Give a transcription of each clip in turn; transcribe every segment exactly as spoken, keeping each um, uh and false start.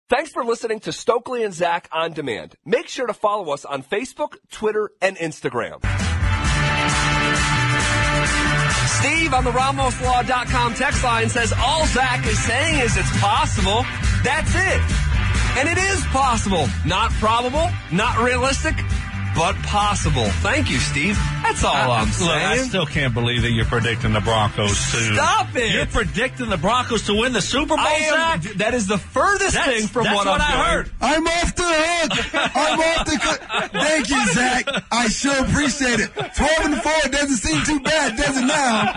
Thanks for listening to Stokely and Zach On Demand. Make sure to follow us on Facebook, Twitter, and Instagram. Steve on the Ramos Law dot com text line says, all Zach is saying is it's possible. That's it. And it is possible. Not probable, not realistic, but possible. Thank you, Steve. That's all I, I'm saying. Look, I still can't believe that you're predicting the Broncos to... Stop it! You're predicting the Broncos to win the Super Bowl, am, Zach? That is the furthest that's, thing from that's what, what I'm I doing. heard. I'm off the hook. I'm off the hook. Thank you, Zach. I sure appreciate it. twelve and four doesn't seem too bad, does it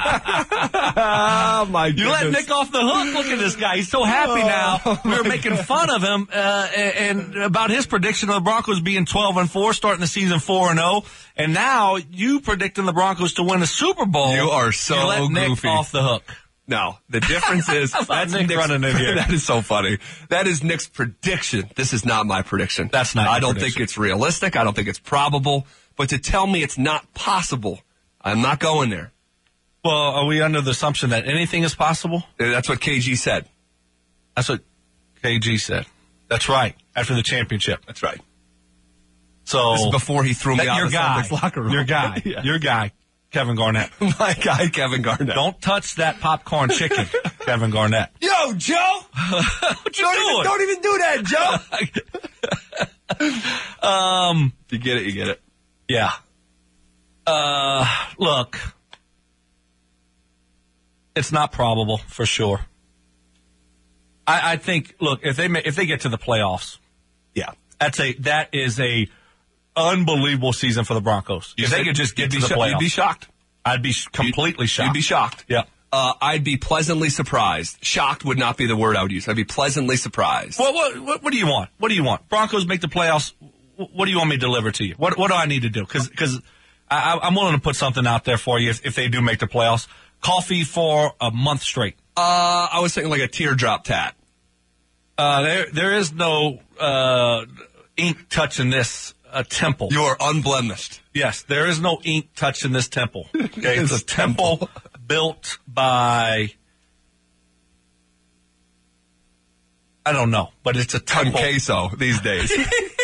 now? Oh, my goodness. You let Nick off the hook. Look at this guy. He's so happy now. We were making fun of him uh, and, and about his prediction of the Broncos being twelve and four, starting the season four and oh. And now you predicting the Broncos to win the Super Bowl. You are so you let Nick goofy. off the hook. No, the difference is that's Nick Nick's, running in here. That is so funny. That is Nick's prediction. This is not my prediction. That's not. I your don't prediction. think it's realistic. I don't think it's probable. But to tell me it's not possible, I'm not going there. Well, are we under the assumption that anything is possible? That's what K G said. That's what K G said. That's right. After the championship. That's right. So this is before he threw me out your of the guy, Celtics locker room. Your guy. Yeah. Your guy, Kevin Garnett. My guy, Kevin Garnett. Don't touch that popcorn chicken, Kevin Garnett. Yo, Joe! What you don't doing? Even, don't even do that, Joe! um, you get it, you get it. Yeah. Uh, look, it's not probable for sure. I, I think. Look, if they may, if they get to the playoffs, yeah, that's a that is a unbelievable season for the Broncos. You if they could just get to the sh- playoffs, you'd be shocked. I'd be sh- completely you'd, shocked. You'd be shocked. Yeah. Uh, I'd be pleasantly surprised. Shocked would not be the word I would use. I'd be pleasantly surprised. Well, what, what, what do you want? What do you want? Broncos make the playoffs. What do you want me to deliver to you? What What do I need to do? Because because I'm willing to put something out there for you if, if they do make the playoffs. Coffee for a month straight. Uh, I was thinking like a teardrop tat. Uh, there there is no uh, ink touching this uh, temple. You are unblemished. Yes, there is no ink touching this temple. Okay, it's a temple built by, I don't know, but it's a temple. Queso these days.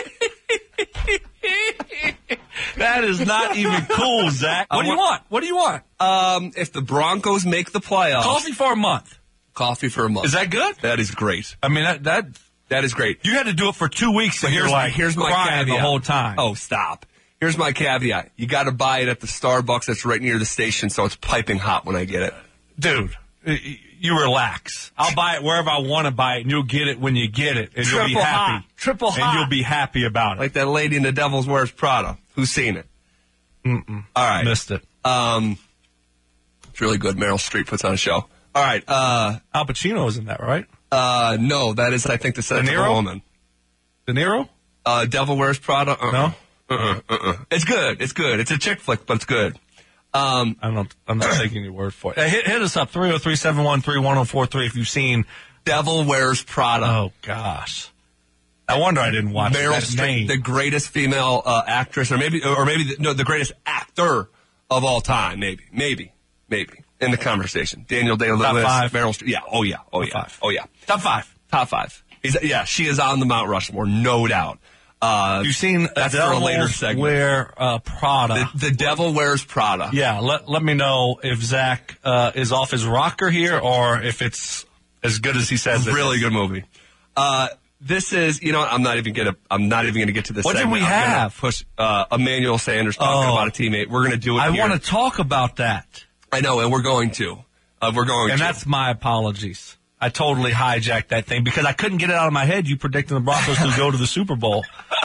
That is not even cool, Zach. What do you want? What do you want? Um, if the Broncos make the playoffs, Coffee for a month. Coffee for a month. Is that good? That is great. I mean, that that that is great. You had to do it for two weeks, and here's you're like, here's my crying caveat the whole time. Oh, stop. Here's my caveat. You got to buy it at the Starbucks that's right near the station, so it's piping hot when I get it. Dude, you relax. I'll buy it wherever I want to buy it, and you'll get it when you get it, and Triple you'll be happy. Hot. Triple hot. And you'll be happy about it. Like that lady in The Devil's Wears Prada. Who's seen it? Mm-mm. All right. Missed it. Um, it's really good. Meryl Streep puts on a show. All right. Uh, Al Pacino was in that, right? Uh, no, that is, I think, the sense of a woman. De Niro? Uh, Devil Wears Prada? Uh-uh. No? Uh-uh. Uh-uh. It's good. It's good. It's a chick flick, but it's good. Um, I'm not, I'm not taking your word for it. Hey, hit, hit us up, three oh three, seven one three, one oh four three if you've seen Devil Wears Prada. Oh, gosh. I wonder I didn't watch Meryl that Streep, name. the greatest female uh, actress, or maybe, or maybe, the, no, the greatest actor of all time. Maybe, maybe, maybe in the conversation. Daniel Day-Lewis, Top five. Meryl Streep. Yeah. Oh yeah. Oh Top yeah. five. Oh yeah. Top five. Top five. He's, yeah, she is on the Mount Rushmore, no doubt. Uh, You've seen that's for a later segment. Wear uh, Prada. The, the Devil Wears Prada. Yeah. Let Let me know if Zach uh, is off his rocker here, or if it's as good as he says. Really it is. good movie. Uh, This is, you know, I'm not even gonna, I'm not even gonna get to this. What did segment. we I'm gonna have? Push uh, Emmanuel Sanders talking Oh. about a teammate. We're gonna do it. I here. want to talk about that. I know, and we're going to. Uh, we're going And to. that's my apologies. I totally hijacked that thing because I couldn't get it out of my head. You predicting the Broncos to go to the Super Bowl.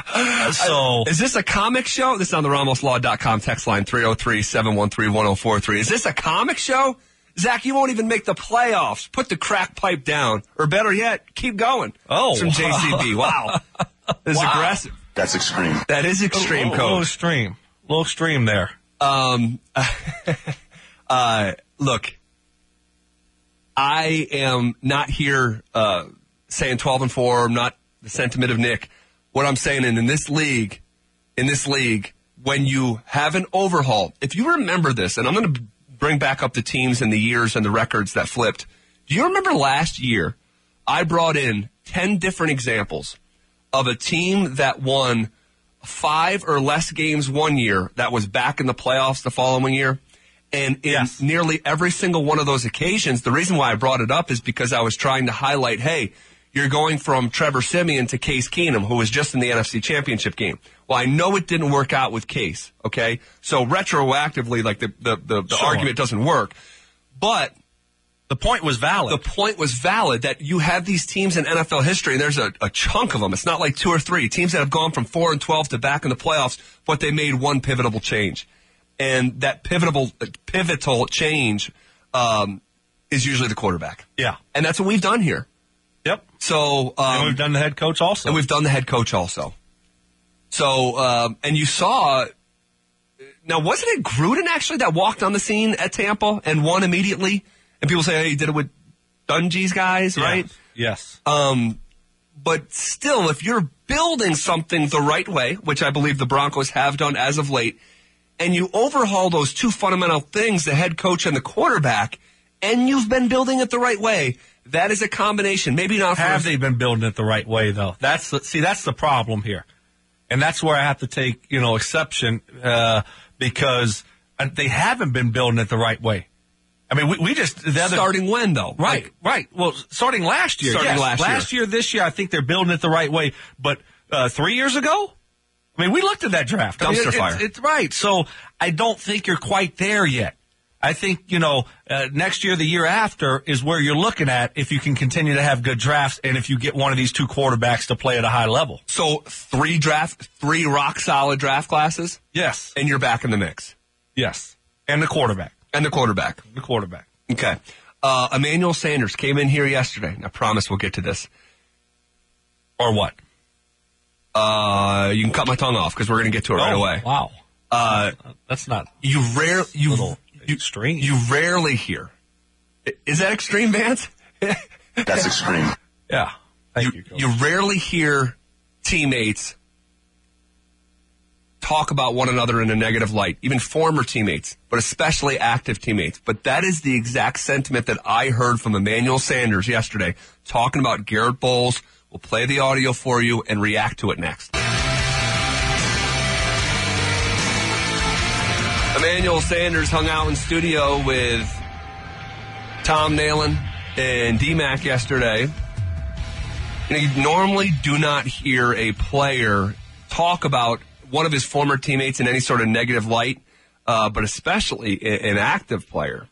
So Is this a comic show? This is on the Ramos Law dot com text line three oh three, seven one three, one oh four three. Is this a comic show? Zach, you won't even make the playoffs. Put the crack pipe down. Or better yet, keep going. Oh. It's from J C B. Wow. This is Wow. aggressive. That's extreme. That is extreme, a little, little coach. extreme. A little extreme there. Um, uh, look, I am not here uh, saying twelve and four. I'm not the sentiment of Nick. What I'm saying, in, in this league, in this league, when you have an overhaul, if you remember this, and I'm going to bring back up the teams and the years and the records that flipped. Do you remember last year? I brought in ten different examples of a team that won five or less games one year that was back in the playoffs the following year. And in Yes. nearly every single one of those occasions, the reason why I brought it up is because I was trying to highlight, hey, you're going from Trevor Siemian to Case Keenum, who was just in the N F C Championship game. Well, I know it didn't work out with Case, okay? So retroactively, like the, the, the, the Sure. argument doesn't work. But The point was valid. the point was valid that you have these teams in N F L history, and there's a, a chunk of them. It's not like two or three. Teams that have gone from four and twelve to back in the playoffs, but they made one pivotal change. And that pivotal pivotal change um, is usually the quarterback. yeah. And that's what we've done here. Yep. So um, And we've done the head coach also. and we've done the head coach also. So, um, and you saw, now wasn't it Gruden actually that walked on the scene at Tampa and won immediately? And people say, hey, he did it with Dungy's guys, Yeah. right? Yes. Um, but still, if you're building something the right way, which I believe the Broncos have done as of late, and you overhaul those two fundamental things, the head coach and the quarterback, and you've been building it the right way, that is a combination. Maybe not for Have they been building it the right way, though? That's the, see, that's the problem here. And that's where I have to take, you know, exception, uh, because they haven't been building it the right way. I mean, we, we just, the other, starting when though? right, Like, right. Well, starting last year, Starting yes. last year. last year, this year, I think they're building it the right way. But, uh, three years ago, I mean, we looked at that draft. I mean, Dumpster it- fire. It's, it's right. So I don't think you're quite there yet. I think, you know, uh, next year, the year after is where you're looking at if you can continue to have good drafts and if you get one of these two quarterbacks to play at a high level. So three draft, three rock solid draft classes, Yes. and you're back in the mix. Yes. And the quarterback. And the quarterback. The quarterback. Okay. Uh, Emmanuel Sanders came in here yesterday. I promise we'll get to this. Or what? Uh, you can cut my tongue off because we're going to get to it right Oh, away. Wow. Uh, That's not you rare you little you, extreme. you rarely hear. I- Is that extreme, Vance? That's extreme. Yeah. Thank you. you, Coach. you rarely hear teammates talk about one another in a negative light, even former teammates, but especially active teammates. But that is the exact sentiment that I heard from Emmanuel Sanders yesterday, talking about Garrett Bowles. We'll play the audio for you and react to it next. Emmanuel Sanders hung out in studio with Tom Nalen and D-Mac yesterday. You know, you normally do not hear a player talk about one of his former teammates in any sort of negative light, uh, but especially an active player.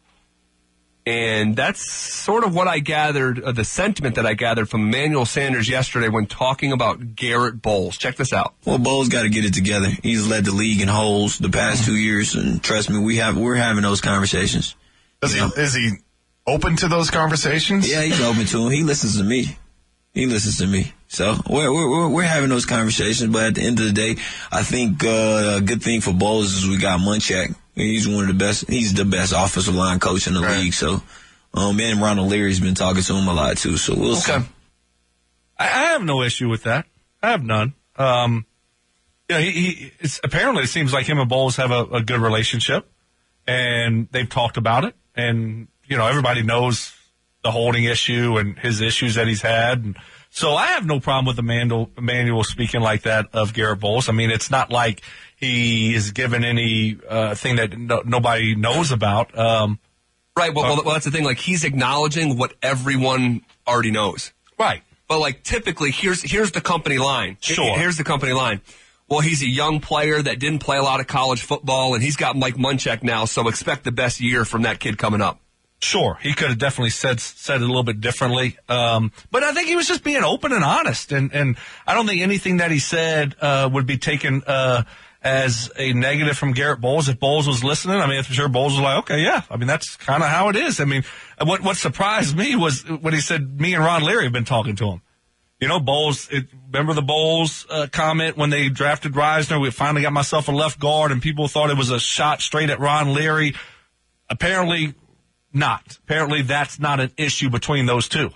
And that's sort of what I gathered, uh, the sentiment that I gathered from Emmanuel Sanders yesterday when talking about Garrett Bowles. Check this out. Well, Bowles got to get it together. He's led the league in holes the past two years, and trust me, we have we're having those conversations. Is he, is he open to those conversations? Yeah, he's open to them. He listens to me. He listens to me. So we're we're we're having those conversations. But at the end of the day, I think uh, a good thing for Bowles is we got Munchak. He's one of the best. He's the best offensive line coach in the Right. league. So, um, and Ronald Leary's been talking to him a lot too. So we'll see. Okay. I, I have no issue with that. I have none. Um, you know, he, he it's apparently it seems like him and Bowles have a, a good relationship, and they've talked about it. And you know, everybody knows the holding issue and his issues that he's had. And so I have no problem with Emmanuel, Emmanuel speaking like that of Garrett Bowles. I mean, it's not like he is given any uh, thing that no, nobody knows about. Um, Right. Well, well, well, that's the thing. Like, he's acknowledging what everyone already knows. right. But like typically, here's here's the company line. Sure. Here's the company line. Well, he's a young player that didn't play a lot of college football, and he's got Mike Munchak now, so expect the best year from that kid coming up. Sure, he could have definitely said said it a little bit differently, um, but I think he was just being open and honest, and, and I don't think anything that he said uh, would be taken uh, as a negative from Garrett Bowles. If Bowles was listening, I mean, I'm sure Bowles was like, okay, yeah, I mean, that's kind of how it is. I mean, what what surprised me was when he said me and Ron Leary have been talking to him. You know, Bowles, it, remember the Bowles uh, comment when they drafted Reisner? We finally got myself a left guard, and people thought it was a shot straight at Ron Leary. Apparently not. Apparently that's not an issue between those two.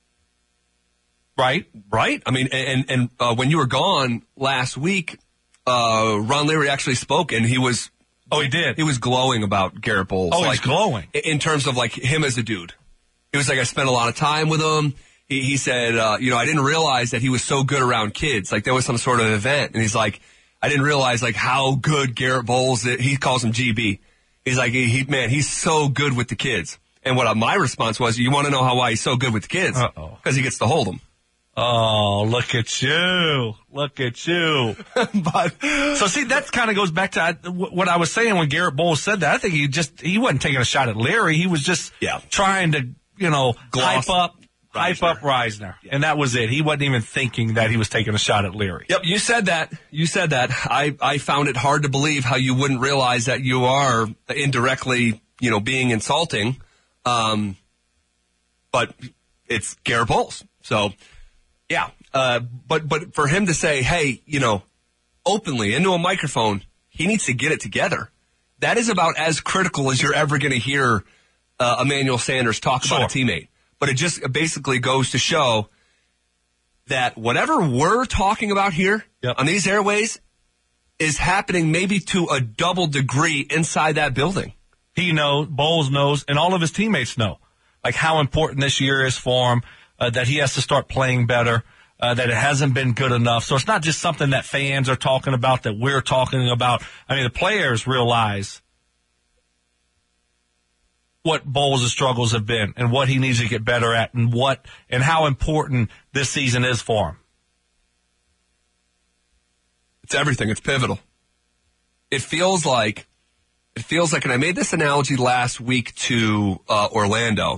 Right? Right? I mean, and and uh, when you were gone last week, uh, Ron Leary actually spoke, and he was Oh, he did. he was glowing about Garrett Bowles. Oh, he's like, glowing. in terms of like him as a dude. He was like, I spent a lot of time with him. he, he said, uh, you know, I didn't realize that he was so good around kids. Like there was some sort of event, and he's like, I didn't realize like how good Garrett Bowles is. He calls him G B. He's like, he, he man, he's so good with the kids. And what uh, my response was, you want to know how why he's so good with the kids? Uh-oh. Because he gets to hold them. Oh, look at you. Look at you. But so see, that kind of goes back to I, what I was saying when Garrett Bowles said that. I think he just, he wasn't taking a shot at Leary. He was just yeah. trying to, you know, Gloss hype up, Reisner. hype up Reisner. Yeah. And that was it. He wasn't even thinking that he was taking a shot at Leary. Yep, you said that. You said that. I, I found it hard to believe how you wouldn't realize that you are indirectly, you know, being insulting. Um, but it's Garrett Bowles. So, yeah. Uh, but, but for him to say, hey, you know, openly into a microphone, he needs to get it together. That is about as critical as you're ever going to hear uh, Emmanuel Sanders talk Sure. about a teammate. But it just basically goes to show that whatever we're talking about here Yep. on these airways is happening maybe to a double degree inside that building. He knows, Bowles knows, and all of his teammates know, like how important this year is for him, uh, that he has to start playing better, uh, that it hasn't been good enough. So it's not just something that fans are talking about, that we're talking about. I mean, the players realize what Bowles' struggles have been and what he needs to get better at and what and how important this season is for him. It's everything. It's pivotal. It feels like, it feels like, and I made this analogy last week to uh, Orlando,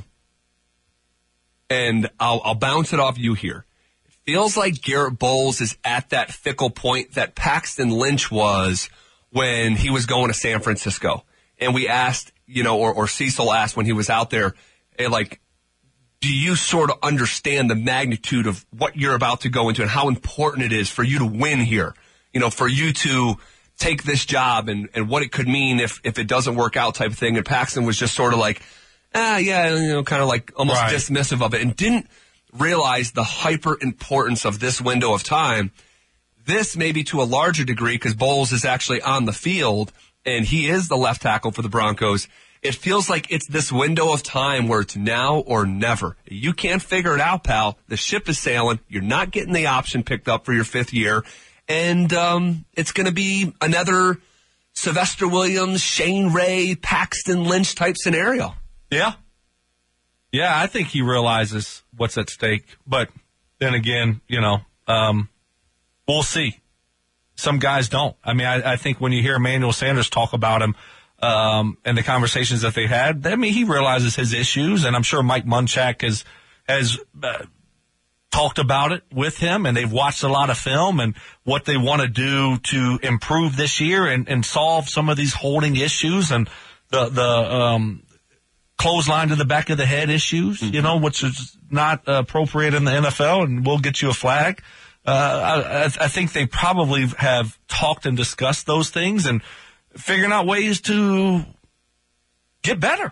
and I'll, I'll bounce it off you here. It feels like Garrett Bowles is at that fickle point that Paxton Lynch was when he was going to San Francisco. And we asked, you know, or, or Cecil asked when he was out there, hey, like, do you sort of understand the magnitude of what you're about to go into and how important it is for you to win here? You know, for you to take this job and, and what it could mean if, if it doesn't work out type of thing. And Paxton was just sort of like, ah, yeah, you know, kind of like almost Right. dismissive of it and didn't realize the hyper importance of this window of time. This maybe to a larger degree because Bowles is actually on the field and he is the left tackle for the Broncos. It feels like it's this window of time where it's now or never. You can't figure it out, pal. The ship is sailing. You're not getting the option picked up for your fifth year. And um, it's going to be another Sylvester Williams, Shane Ray, Paxton Lynch type scenario. Yeah. Yeah, I think he realizes what's at stake. But then again, you know, um, we'll see. Some guys don't. I mean, I, I think when you hear Emmanuel Sanders talk about him um, and the conversations that they had, I mean, he realizes his issues. And I'm sure Mike Munchak has, has uh, talked about it with him, and they've watched a lot of film and what they want to do to improve this year and, and solve some of these holding issues and the, the, um, clothesline to the back of the head issues, mm-hmm. you know, which is not uh, appropriate in the N F L, and we'll get you a flag. Uh, I, I think they probably have talked and discussed those things and figuring out ways to get better.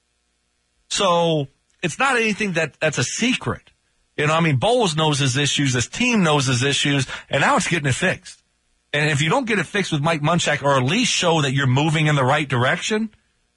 So it's not anything that that's a secret. You know, I mean, Bowles knows his issues, his team knows his issues, and now it's getting it fixed. And if you don't get it fixed with Mike Munchak, or at least show that you're moving in the right direction,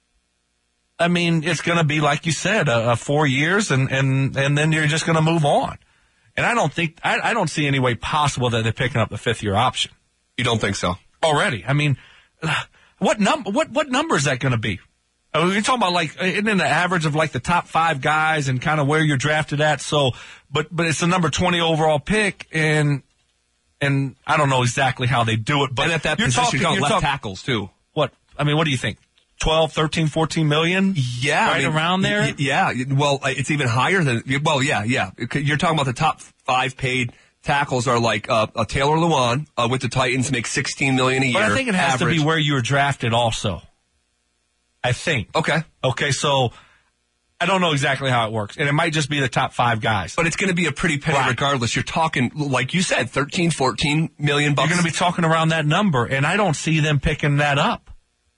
I mean, it's going to be, like you said, uh, four years, and, and, and then you're just going to move on. And I don't think, I, I don't see any way possible that they're picking up the fifth year option. You don't think so? Already. I mean, what number, what, what number is that going to be? I mean, you're talking about like, isn't it the average of like the top five guys and kind of where you're drafted at? So, but, but it's the number twenty overall pick, and, and I don't know exactly how they do it, but and at that you're position, talking, you're talking you're left talking, tackles too. What, I mean, what do you think? twelve, thirteen, fourteen million? Yeah. Right I mean, around there? y- yeah. Well, it's even higher than, well, yeah, yeah. You're talking about the top five paid tackles are like, uh, uh Taylor Lewan, uh, with the Titans makes sixteen million a year. But I think it has average. to be where you were drafted also. I think. Okay. Okay, so I don't know exactly how it works. And it might just be the top five guys. But it's going to be a pretty penny Right. regardless. You're talking, like you said, thirteen, fourteen million bucks. You're going to be talking around that number, and I don't see them picking that up.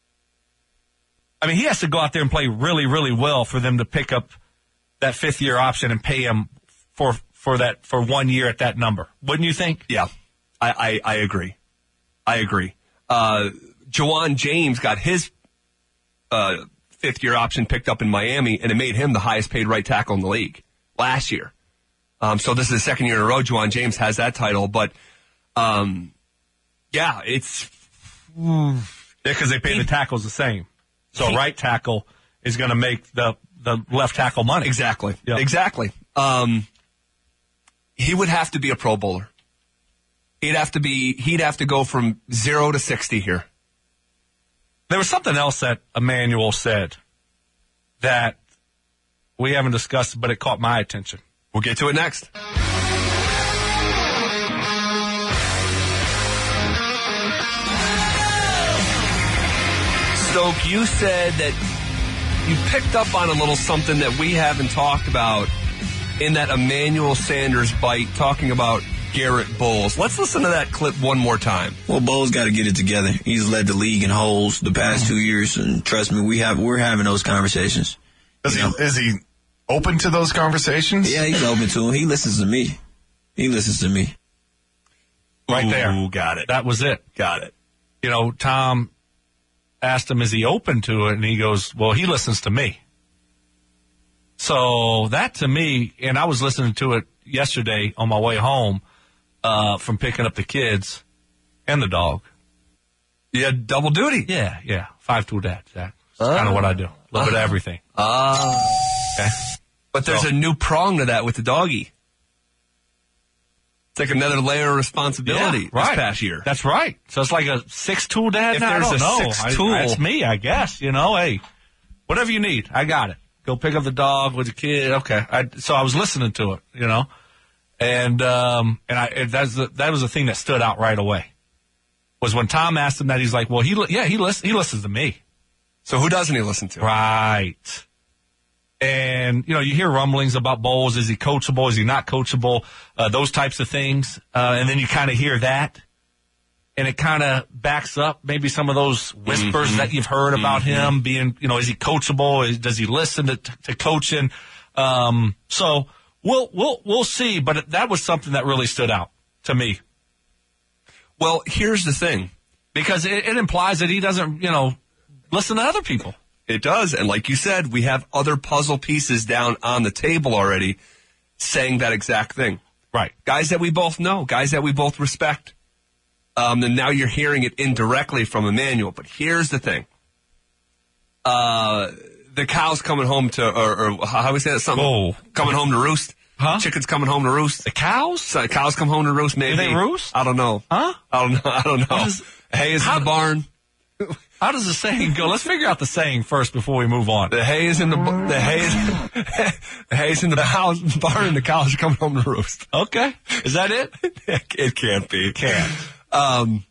I mean, he has to go out there and play really, really well for them to pick up that fifth year option and pay him for for that for one year at that number. Wouldn't you think? Yeah, I, I, I agree. I agree. Uh, Jawan James got his uh, fifth year option picked up in Miami, and it made him the highest paid right tackle in the league last year. Um, so this is the second year in a row Juwan James has that title. But, um, yeah, it's... Yeah, because they pay the tackles the same. So he, right tackle is going to make the, the left tackle money. Exactly. Yep. Exactly. Um, he would have to be a Pro Bowler. He'd have to be. He'd have to go from zero to sixty here. There was something else that Emmanuel said that we haven't discussed, but it caught my attention. We'll get to it next. Stoke, you said that you picked up on a little something that we haven't talked about in that Emmanuel Sanders bite, talking about Garrett Bowles. Let's listen to that clip one more time. Well, Bowles got to get it together. He's led the league in holes the past two years, and trust me, we have we're having those conversations. Is he, is he open to those conversations? Yeah, he's open to them. He listens to me. He listens to me. Right Ooh, there. Got it. That was it. Got it. You know, Tom asked him, is he open to it? And he goes, well, he listens to me. So that to me, and I was listening to it yesterday on my way home uh, from picking up the kids and the dog. You had double duty. Yeah, yeah. Five tool dad, Zach. That's uh, kind of what I do. A little uh, bit of everything. Ah. Uh, okay. But there's so, a new prong to that with the doggy. It's like another layer of responsibility yeah, right. this past year. That's right. So it's like a six-tool dad if now? There's I don't a know. six-tool. I, that's me, I guess. You know, hey, whatever you need, I got it. Go pick up the dog with the kid. Okay. I, so I was listening to it, you know, and um, and I and that's the, that was the thing that stood out right away. Was when Tom asked him that, he's like, well, he yeah he listens he listens to me. So who doesn't he listen to? Right. And, you know, you hear rumblings about Bowles. Is he coachable? Is he not coachable? Uh, those types of things. Uh, and then you kind of hear that. And it kind of backs up maybe some of those whispers mm-hmm. that you've heard about mm-hmm. him being, you know, is he coachable? Is, does he listen to, to coaching? Um, so we'll, we'll, we'll see. But that was something that really stood out to me. Well, here's the thing. Because it, it implies that he doesn't, you know, listen to other people. It does. And like you said, we have other puzzle pieces down on the table already saying that exact thing. Right. Guys that we both know, guys that we both respect. Um, and now you're hearing it indirectly from Emmanuel. But here's the thing. Uh, the cow's coming home to, or, or how we say that? Something? Oh. Coming home to roost. Huh? Chicken's coming home to roost. The cows? So, cows come home to roost, maybe. Do they roost? I don't know. Huh? I don't know. I don't know. Is, hay is how, in the barn. How does the saying go? Let's figure out the saying first before we move on. The hay is in the the hay is, the hay is in the house barn, and the cows are coming home to roost. Okay, is that it? It can't be. It can't. Um,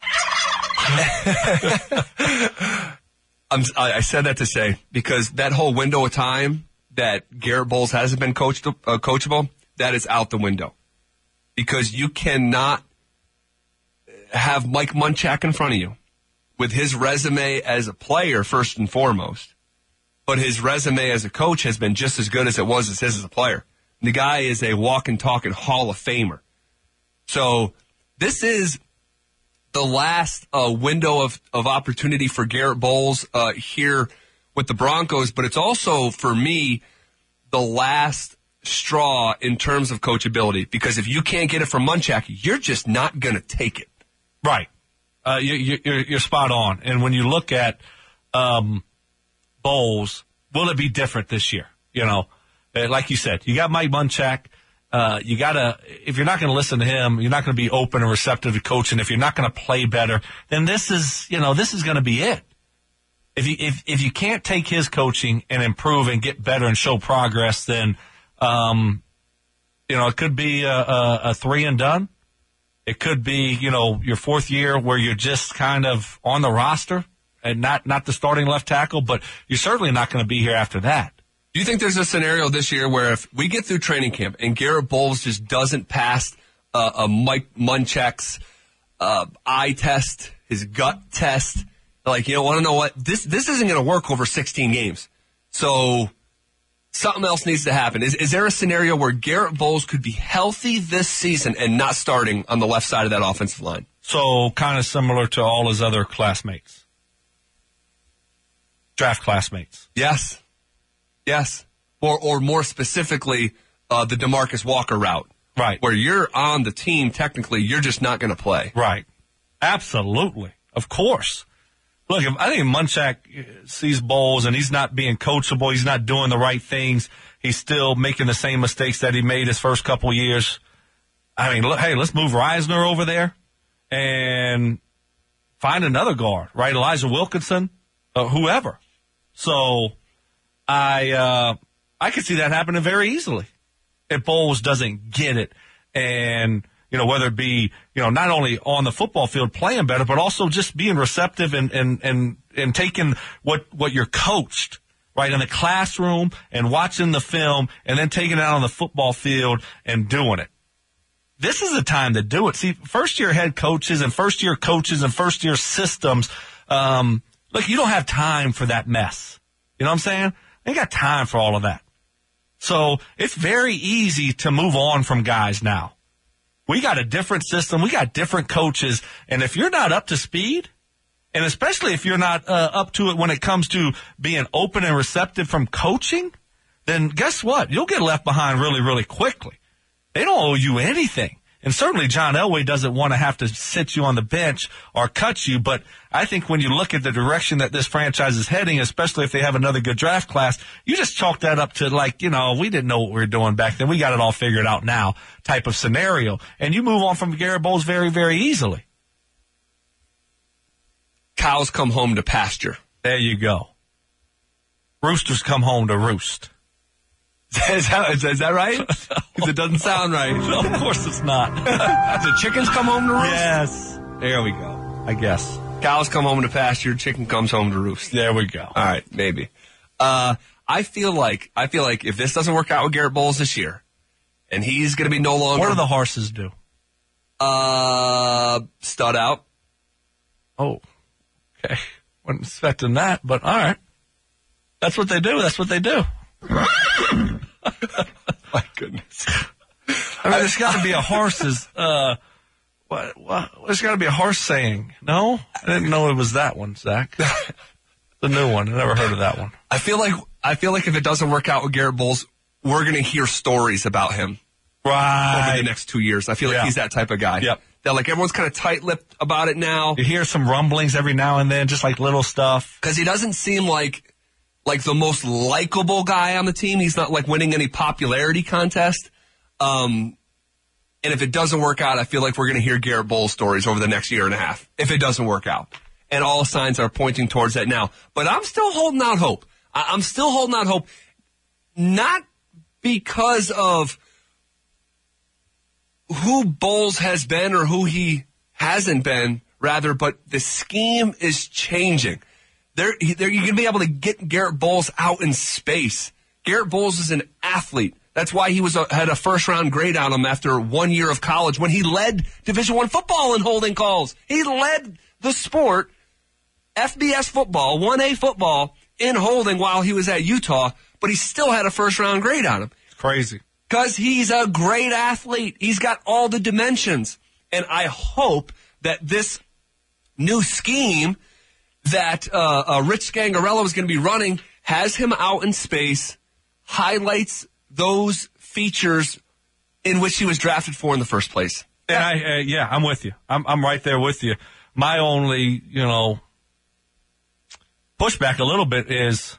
I'm, I said that to say because that whole window of time that Garrett Bowles hasn't been coached, uh, coachable, that is out the window because you cannot have Mike Munchak in front of you. With his resume as a player, first and foremost, but his resume as a coach has been just as good as it was as his as a player. The guy is a walking, talking Hall of Famer. So this is the last uh, window of, of opportunity for Garrett Bowles uh, here with the Broncos, but it's also, for me, the last straw in terms of coachability, because if you can't get it from Munchak, you're just not going to take it. Right. Uh, you, you, you're, you're spot on. And when you look at um, Bowles, will it be different this year? You know, uh, like you said, you got Mike Munchak. Uh, you got to, if you're not going to listen to him, you're not going to be open and receptive to coaching. If you're not going to play better, then this is, you know, this is going to be it. If you, if, if you can't take his coaching and improve and get better and show progress, then, um, you know, it could be a, a, a three and done. It could be, you know, your fourth year where you're just kind of on the roster and not, not the starting left tackle, but you're certainly not going to be here after that. Do you think there's a scenario this year where if we get through training camp and Garrett Bowles just doesn't pass uh, a Mike Munchak's uh, eye test, his gut test, like, you know, want to know what? This this isn't going to work over sixteen games. So something else needs to happen. Is, is there a scenario where Garrett Bowles could be healthy this season and not starting on the left side of that offensive line? So kind of similar to all his other classmates, draft classmates. Yes. Yes. Or or more specifically, uh, the DeMarcus Walker route. Right. Where you're on the team, technically, you're just not going to play. Right. Absolutely. Of course. Look, if, I think Munchak sees Bowles and he's not being coachable, he's not doing the right things, he's still making the same mistakes that he made his first couple of years. I mean, look, hey, let's move Reisner over there and find another guard, right? Elijah Wilkinson, uh, whoever. So I uh, I could see that happening very easily if Bowles doesn't get it. And, you know, whether it be, you know, not only on the football field playing better, but also just being receptive and, and, and, and taking what, what you're coached, right, in the classroom and watching the film and then taking it out on the football field and doing it. This is the time to do it. See, first-year head coaches and first-year coaches and first-year systems, um, look, you don't have time for that mess. You know what I'm saying? They ain't got time for all of that. So it's very easy to move on from guys now. We got a different system. We got different coaches. And if you're not up to speed, and especially if you're not uh, up to it when it comes to being open and receptive from coaching, then guess what? You'll get left behind really, really quickly. They don't owe you anything. And certainly John Elway doesn't want to have to sit you on the bench or cut you. But I think when you look at the direction that this franchise is heading, especially if they have another good draft class, you just chalk that up to like, you know, we didn't know what we were doing back then. We got it all figured out now type of scenario. And you move on from Garrett Bowles very, very easily. Cows come home to pasture. There you go. Roosters come home to roost. Is that, is, is that right? Because it doesn't sound right. No, of course it's not. The chickens come home to roost? Yes. There we go. I guess. Cows come home to pasture, chicken comes home to roost. There we go. All right, maybe. Uh, I feel like I feel like if this doesn't work out with Garrett Bowles this year, and he's going to be no longer... What do the horses do? Uh, stud out. Oh, okay. Wasn't expecting that, but all right. That's what they do. That's what they do. My goodness. I mean, there's got to be a horse's, uh, what, what, there's got to be a horse saying. No? I didn't know it was that one, Zach. The new one. I never heard of that one. I feel like, I feel like if it doesn't work out with Garrett Bowles, we're going to hear stories about him. Right. Over the next two years. I feel like yeah. he's that type of guy. Yep. That like everyone's kind of tight-lipped about it now. You hear some rumblings every now and then, just like little stuff. Because he doesn't seem like, like the most likable guy on the team. He's not like winning any popularity contest. Um, and if it doesn't work out, I feel like we're going to hear Garrett Bowles stories over the next year and a half. If it doesn't work out. And all signs are pointing towards that now. But I'm still holding out hope. I- I'm still holding out hope. Not because of who Bowles has been or who he hasn't been, rather, but the scheme is changing. They're, they're, you're going to be able to get Garrett Bowles out in space. Garrett Bowles is an athlete. That's why he was a, had a first-round grade on him after one year of college when he led Division I football in holding calls. He led the sport, F B S football, one A football, in holding while he was at Utah, but he still had a first-round grade on him. It's crazy. Because he's a great athlete. He's got all the dimensions. And I hope that this new scheme that uh, uh, Rich Scangarello is going to be running has him out in space, highlights those features in which he was drafted for in the first place. And I, uh, yeah, I'm with you. I'm, I'm right there with you. My only, you know, pushback a little bit is,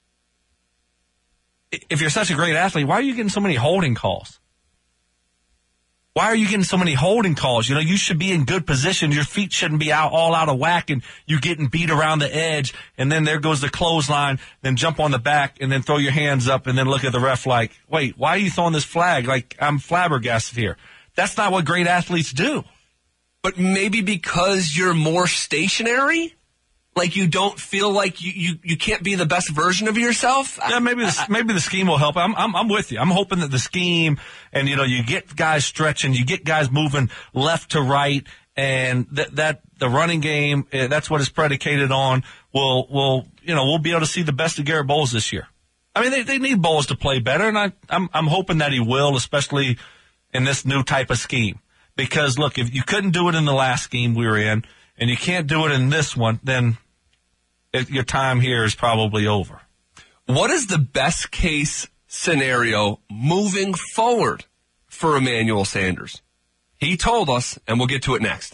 if you're such a great athlete, why are you getting so many holding calls? Why are you getting so many holding calls? You know, you should be in good position. Your feet shouldn't be out all out of whack and you getting beat around the edge. And then there goes the clothesline, then jump on the back and then throw your hands up and then look at the ref like, wait, why are you throwing this flag? Like, I'm flabbergasted here. That's not what great athletes do. But maybe because you're more stationary? Like you don't feel like you, you, you can't be the best version of yourself? Yeah, maybe the, maybe the scheme will help. I'm, I'm I'm with you. I'm hoping that the scheme and, you know, you get guys stretching, you get guys moving left to right, and that that the running game, uh, that's what it's predicated on. Will will you know we'll be able to see the best of Garrett Bowles this year. I mean, they they need Bowles to play better, and I I'm I'm hoping that he will, especially in this new type of scheme. Because look, if you couldn't do it in the last scheme we were in, and you can't do it in this one, then It, your time here is probably over. What is the best case scenario moving forward for Emmanuel Sanders? He told us, and we'll get to it next.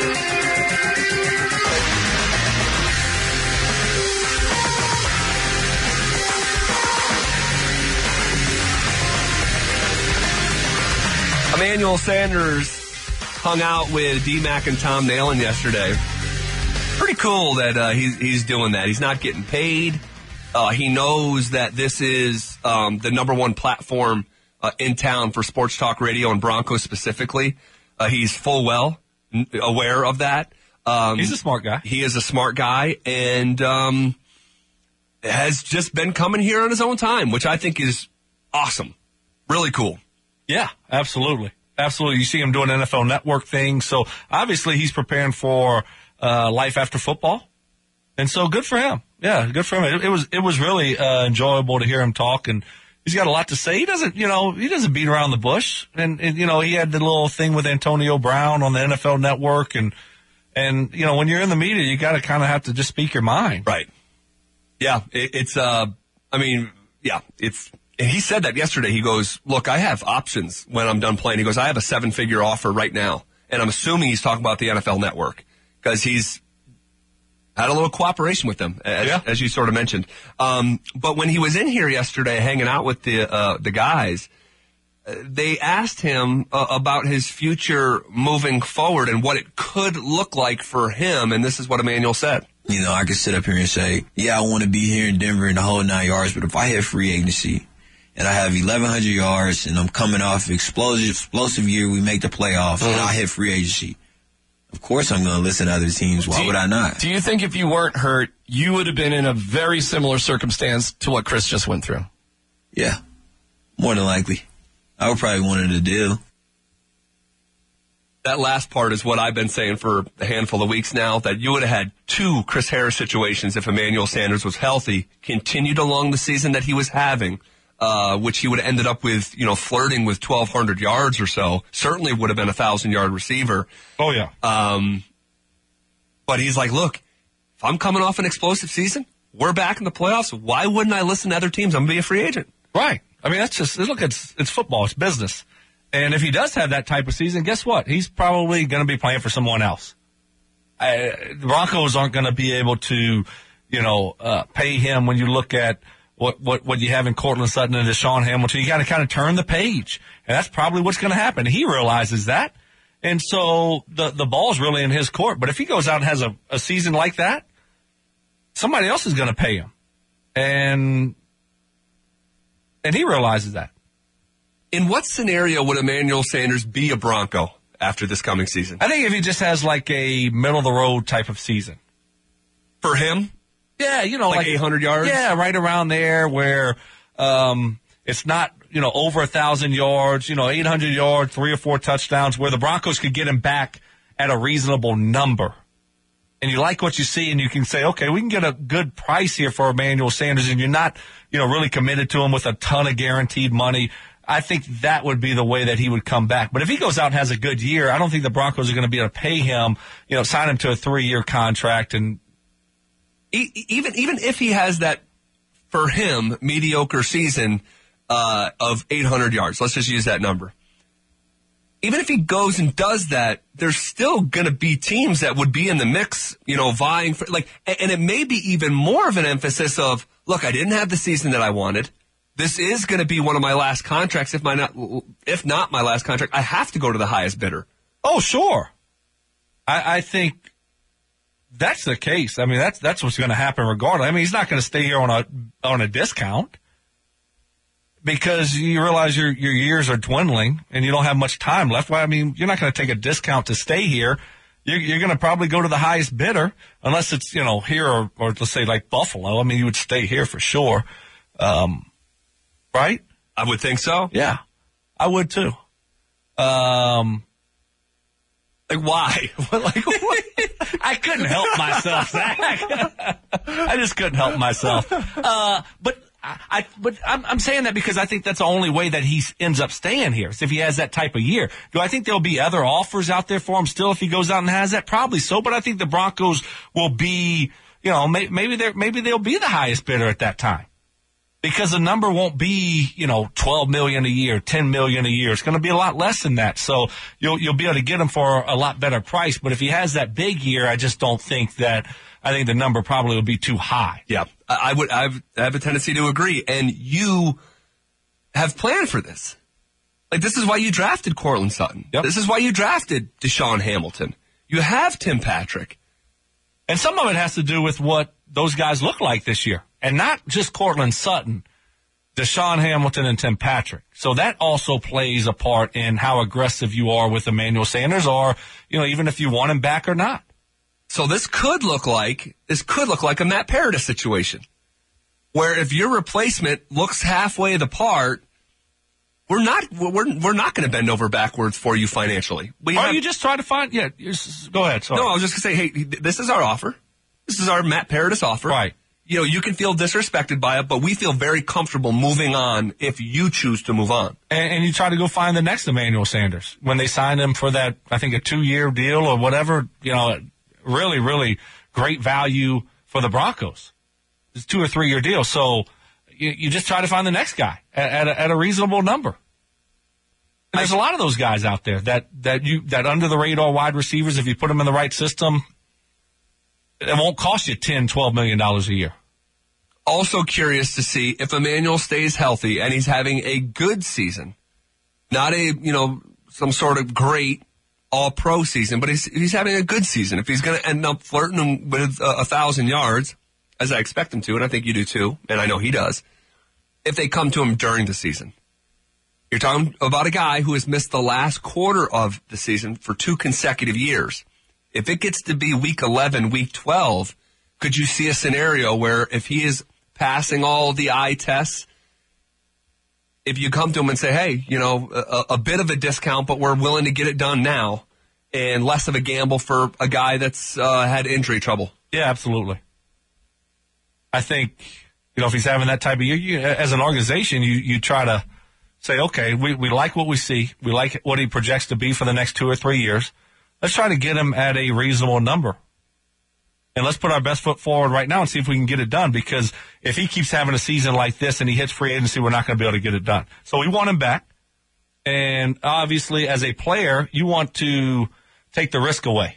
Emmanuel Sanders hung out with D-Mac and Tom Nalen yesterday. Pretty cool that uh, he's, he's doing that. He's not getting paid. Uh, he knows that this is um, the number one platform uh, in town for sports talk radio and Broncos specifically. Uh, he's full well n- aware of that. Um, he's a smart guy. He is a smart guy and um, has just been coming here on his own time, which I think is awesome. Really cool. Yeah, absolutely. Absolutely. You see him doing N F L Network things. So obviously he's preparing for uh, life after football. And so good for him. Yeah, good for him. It, it was it was really uh, enjoyable to hear him talk, and he's got a lot to say. He doesn't, you know, he doesn't beat around the bush. And, and you know, he had the little thing with Antonio Brown on the N F L Network, and and you know, when you're in the media, you got to kind of have to just speak your mind. Right. Yeah, it, it's. Uh, I mean, yeah, it's. He said that yesterday. He goes, "Look, I have options when I'm done playing." He goes, "I have a seven-figure offer right now," and I'm assuming he's talking about the N F L Network because he's had a little cooperation with them, as, yeah. as you sort of mentioned. Um, but when he was in here yesterday hanging out with the uh, the guys, uh, they asked him uh, about his future moving forward and what it could look like for him, and this is what Emmanuel said. You know, I could sit up here and say, yeah, I want to be here in Denver in the whole nine yards, but if I hit free agency and I have eleven hundred yards and I'm coming off explosive, explosive year, we make the playoffs, mm-hmm. and I hit free agency, of course I'm going to listen to other teams. Why you, would I not? Do you think if you weren't hurt, you would have been in a very similar circumstance to what Chris just went through? Yeah, more than likely. I would probably wanted a deal. That last part is what I've been saying for a handful of weeks now, that you would have had two Chris Harris situations if Emmanuel Sanders was healthy, continued along the season that he was having, uh, which he would have ended up with, you know, flirting with twelve hundred yards or so. Certainly would have been a one thousand-yard receiver. Oh, yeah. Um, but he's like, look, if I'm coming off an explosive season, we're back in the playoffs, why wouldn't I listen to other teams? I'm going to be a free agent. Right. I mean, that's just, look, it's, it's football. It's business. And if he does have that type of season, guess what? He's probably going to be playing for someone else. I, the Broncos aren't going to be able to, you know, uh, pay him when you look at what, what, what you have in Cortland Sutton and Deshaun Hamilton. You got to kind of turn the page. And that's probably what's going to happen. He realizes that. And so the, the ball's really in his court. But if he goes out and has a, a season like that, somebody else is going to pay him. And, and he realizes that. In what scenario would Emmanuel Sanders be a Bronco after this coming season? I think if he just has like a middle-of-the-road type of season. For him? Yeah, you know, like, like eight hundred yards? Yeah, right around there where um, it's not, you know, over one thousand yards, you know, eight hundred yards, three or four touchdowns, where the Broncos could get him back at a reasonable number. And you like what you see, and you can say, okay, we can get a good price here for Emmanuel Sanders, and you're not, you know, really committed to him with a ton of guaranteed money. I think that would be the way that he would come back. But if he goes out and has a good year, I don't think the Broncos are going to be able to pay him, you know, sign him to a three-year contract. And even even if he has that, for him, mediocre season uh, of eight hundred yards, let's just use that number. Even if he goes and does that, there's still going to be teams that would be in the mix, you know, vying for, like, and it may be even more of an emphasis of, look, I didn't have the season that I wanted. This is going to be one of my last contracts. If my not, if not my last contract, I have to go to the highest bidder. Oh, sure. I, I think that's the case. I mean, that's that's what's going to happen regardless. I mean, he's not going to stay here on a on a discount because you realize your your years are dwindling and you don't have much time left. Well, I mean, you're not going to take a discount to stay here. You're, you're going to probably go to the highest bidder unless it's, you know, here or, or let's say like Buffalo. I mean, you would stay here for sure. Um, Right? I would think so. Yeah, I would too. Um, like why? like what? I couldn't help myself, Zach. I just couldn't help myself. Uh, but I, I but I'm, I'm saying that because I think that's the only way that he ends up staying here. Is if he has that type of year. Do I think there'll be other offers out there for him still if he goes out and has that? Probably so. But I think the Broncos will be, you know, may, maybe they maybe they'll be the highest bidder at that time. Because the number won't be, you know, twelve million dollars a year, ten million dollars a year. It's going to be a lot less than that. So you'll you'll be able to get him for a lot better price. But if he has that big year, I just don't think that. I think the number probably will be too high. Yeah, I would. I've, I have a tendency to agree. And you have planned for this. Like, this is why you drafted Courtland Sutton. Yep. This is why you drafted Deshaun Hamilton. You have Tim Patrick. And some of it has to do with what those guys look like this year. And not just Courtland Sutton, Deshaun Hamilton and Tim Patrick. So that also plays a part in how aggressive you are with Emmanuel Sanders, or, you know, even if you want him back or not. So this could look like, this could look like a Matt Paradis situation, where if your replacement looks halfway the part, we're not, we're, we're not going to bend over backwards for you financially. We or have, you just try to find, yeah, just, go ahead. Sorry. No, I was just going to say, hey, this is our offer. This is our Matt Paradis offer. Right. You know, you can feel disrespected by it, but we feel very comfortable moving on if you choose to move on. And, and you try to go find the next Emmanuel Sanders. When they signed him for that, I think, a two-year deal or whatever, you know, really, really great value for the Broncos. It's a two- or three-year deal. So you, you just try to find the next guy at, at, a, at a reasonable number. And there's a lot of those guys out there that, that you that under-the-radar wide receivers, if you put them in the right system, it won't cost you ten, twelve million dollars a year. Also curious to see if Emmanuel stays healthy and he's having a good season. Not a, you know, some sort of great all-pro season, but he's, he's having a good season. If he's going to end up flirting with a, a thousand yards, as I expect him to, and I think you do too, and I know he does, if they come to him during the season. You're talking about a guy who has missed the last quarter of the season for two consecutive years. If it gets to be week eleven, week twelve, could you see a scenario where if he is passing all the eye tests, if you come to him and say, hey, you know, a, a bit of a discount, but we're willing to get it done now, and less of a gamble for a guy that's uh, had injury trouble? Yeah, absolutely. I think, you know, if he's having that type of year, you, as an organization, you, you try to say, okay, we, we like what we see. We like what he projects to be for the next two or three years. Let's try to get him at a reasonable number. And let's put our best foot forward right now and see if we can get it done. Because if he keeps having a season like this and he hits free agency, we're not going to be able to get it done. So we want him back. And obviously, as a player, you want to take the risk away.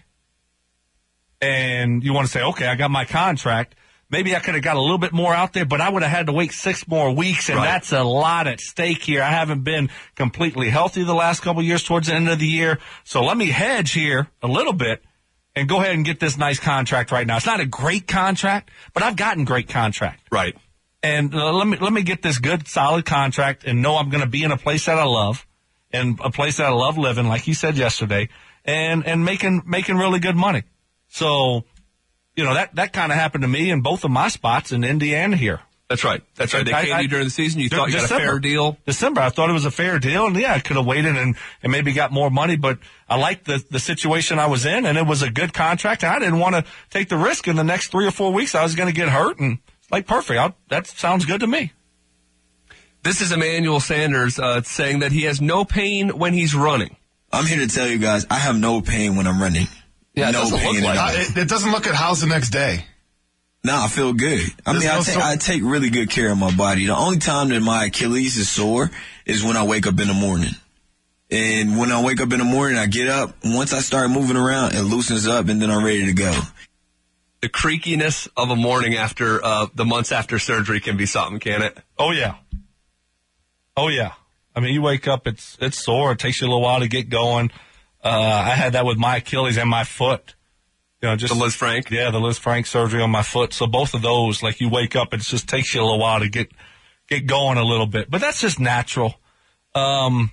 And you want to say, okay, I got my contract. Maybe I could have got a little bit more out there, but I would have had to wait six more weeks, and right. That's a lot at stake here. I haven't been completely healthy the last couple of years towards the end of the year. So let me hedge here a little bit and go ahead and get this nice contract right now. It's not a great contract, but I've gotten great contract. Right. And uh, let me let me get this good, solid contract and know I'm going to be in a place that I love and a place that I love living, like you said yesterday, and, and making making really good money. So, you know, that, that kind of happened to me in both of my spots in Indiana here. That's right. That's right. They I, came I, to you during the season. You thought you December, got a fair deal. December. I thought it was a fair deal. And, yeah, I could have waited and, and maybe got more money. But I liked the, the situation I was in, and it was a good contract. And I didn't want to take the risk in the next three or four weeks. I was going to get hurt. And, like, perfect. I'll, that sounds good to me. This is Emmanuel Sanders uh, saying that he has no pain when he's running. I'm here to tell you guys, I have no pain when I'm running. Yeah, no it doesn't pain look like Uh, it, it doesn't look at how's the next day. No, I feel good. I There's mean, no I, take, so- I take really good care of my body. The only time that my Achilles is sore is when I wake up in the morning. And when I wake up in the morning, I get up. Once I start moving around, it loosens up, and then I'm ready to go. The creakiness of a morning after uh, the months after surgery can be something, can it? Oh, yeah. Oh, yeah. I mean, you wake up, it's it's sore. It takes you a little while to get going. Uh, I had that with my Achilles and my foot. You know, just the Liz Frank? Yeah, the Liz Frank surgery on my foot. So both of those, like you wake up, it just takes you a little while to get get going a little bit. But that's just natural. Um,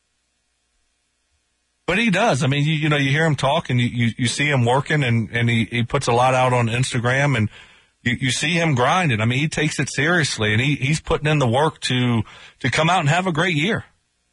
but he does. I mean, you, you know, you hear him talk and you, you, you see him working, and, and he, he puts a lot out on Instagram, and you, you see him grinding. I mean, he takes it seriously, and he, he's putting in the work to to come out and have a great year.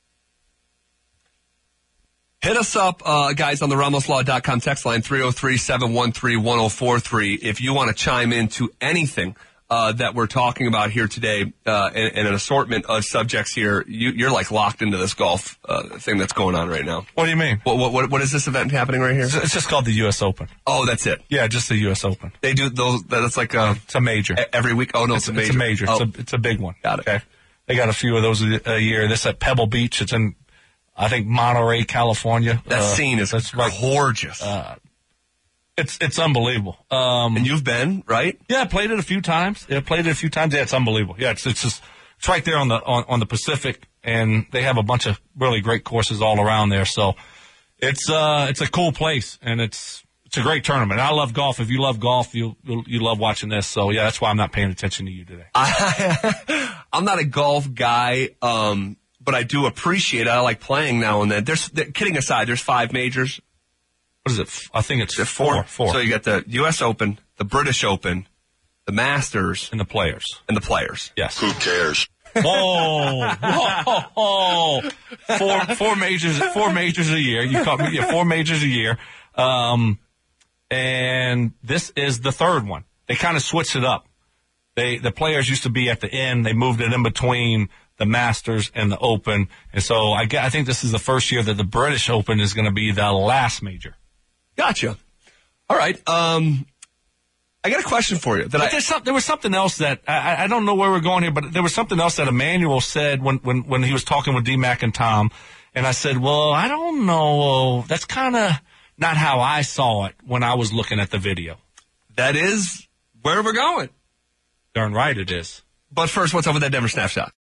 Hit us up, uh, guys, on the Ramos Law dot com text line, three oh three, seven one three, one oh four three, if you want to chime in to anything uh, that we're talking about here today, uh, and, and an assortment of subjects here. You, you're like locked into this golf uh, thing that's going on right now. What do you mean? What, what, what is this event happening right here? It's, it's just called the U S Open. Oh, that's it. Yeah, just the U S Open. They do those. That's like a, It's a major. every week. Oh no, it's, It's, a major. it's a major. Oh, It's a it's a big one. Got it. Okay. They got a few of those a, a year. This at Pebble Beach. It's in, I think, Monterey, California. that Uh, scene is that's right. gorgeous. It's it's unbelievable. Um, and you've been right. yeah, I played it a few times. Yeah, played it a few times. Yeah, it's unbelievable. Yeah, it's it's just it's right there on the on, on the Pacific, and they have a bunch of really great courses all around there. So it's uh it's a cool place, and it's it's a great tournament. I love golf. If you love golf, you you you love watching this. So yeah, that's why I'm not paying attention to you today. I, I'm not a golf guy, um, but I do appreciate it. I like playing now and then. There's kidding aside. There's five majors. What is it? F- I think it's There's four. Four. So you got the U S Open, the British Open, the Masters, and the players. and the Players. Yes. Who cares? Whoa, whoa, whoa. Four, four majors, four majors a year. You caught me. Yeah, four majors a year. Um, and this is the third one. They kind of switched it up. They, the Players used to be at the end. They moved it in between the Masters and the Open. And so I, get, I think this is the first year that the British Open is going to be the last major. Gotcha. All right. Um, I got a question for you. That But I, there's some, there was something else that I, I don't know where we're going here, but there was something else that Emmanuel said when, when, when he was talking with D-Mac and Tom. And I said, well, I don't know. That's kind of not how I saw it when I was looking at the video. that is where we're going. Darn right it is. But first, what's up with that Denver Snapshot?